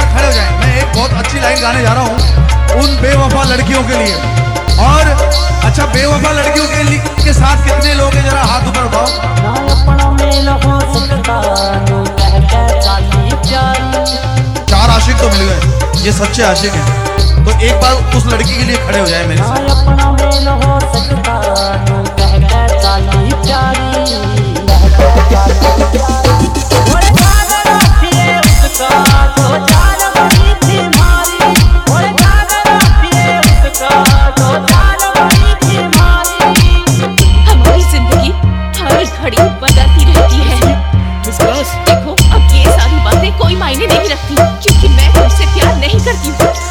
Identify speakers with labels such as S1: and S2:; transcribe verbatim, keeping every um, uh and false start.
S1: खड़े हो जाएं। मैं एक बहुत अच्छी लाइन गाने जा रहा हूँ उन बेवफा लड़कियों के लिए। और अच्छा, बेवफा लड़कियों के लिए के साथ कितने लोग हैं, जरा हाथ ऊपर उठाओ। चार आशिक तो मिल गए, ये सच्चे आशिक हैं। तो एक बार उस लड़की के लिए खड़े हो जाए मेरे
S2: देखो, अब ये सारी बातें कोई मायने नहीं रखती, क्योंकि मैं तुमसे प्यार नहीं करती हूँ।